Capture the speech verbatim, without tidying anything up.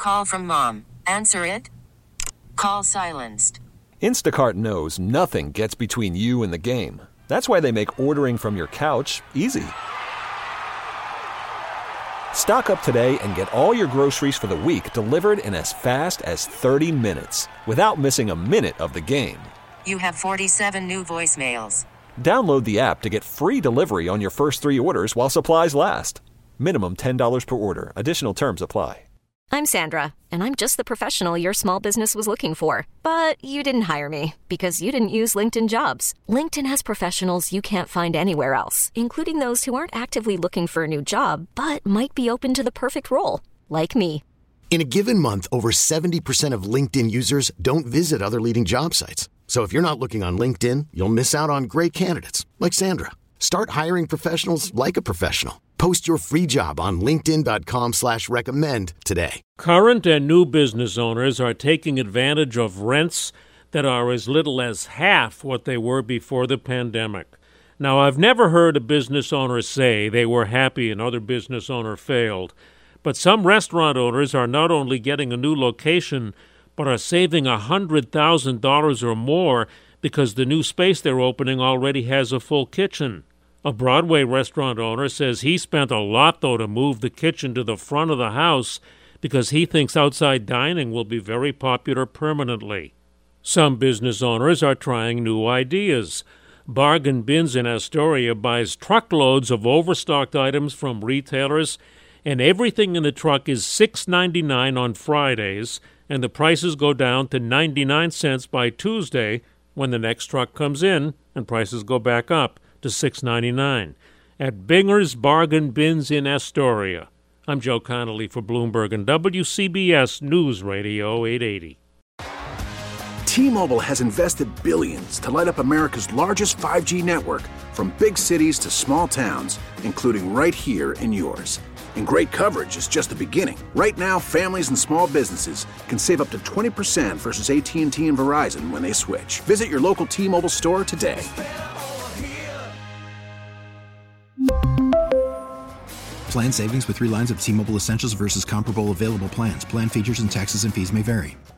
call from mom. Answer it. Call silenced. Instacart knows nothing gets between you and the game. That's why they make ordering from your couch easy. Stock up today and get all your groceries for the week delivered in as fast as thirty minutes without missing a minute of the game. You have forty-seven new voicemails. Download the app to get free delivery on your first three orders while supplies last. Minimum ten dollars per order. Additional terms apply. I'm Sandra, and I'm just the professional your small business was looking for. But you didn't hire me because you didn't use LinkedIn Jobs. LinkedIn has professionals you can't find anywhere else, including those who aren't actively looking for a new job, but might be open to the perfect role, like me. In a given month, over seventy percent of LinkedIn users don't visit other leading job sites. So if you're not looking on LinkedIn, you'll miss out on great candidates like Sandra. Start hiring professionals like a professional. Post your free job on linkedin.com slash recommend today. Current and new business owners are taking advantage of rents that are as little as half what they were before the pandemic. Now, I've never heard a business owner say they were happy another business owner failed. But some restaurant owners are not only getting a new location, but are saving one hundred thousand dollars or more because the new space they're opening already has a full kitchen. A Broadway restaurant owner says he spent a lot, though, to move the kitchen to the front of the house because he thinks outside dining will be very popular permanently. Some business owners are trying new ideas. Bargain Bins in Astoria buys truckloads of overstocked items from retailers, and everything in the truck is six ninety-nine on Fridays, and the prices go down to ninety-nine cents by Tuesday when the next truck comes in, and prices go back up to six ninety-nine at Binger's Bargain Bins in Astoria. I'm Joe Connolly for Bloomberg and W C B S News Radio eight eighty. T-Mobile has invested billions to light up America's largest five G network, from big cities to small towns, including right here in yours. And great coverage is just the beginning. Right now, families and small businesses can save up to twenty percent versus A T and T and Verizon when they switch. Visit your local T-Mobile store today. Plan savings with three lines of T-Mobile Essentials versus comparable available plans. Plan features and taxes and fees may vary.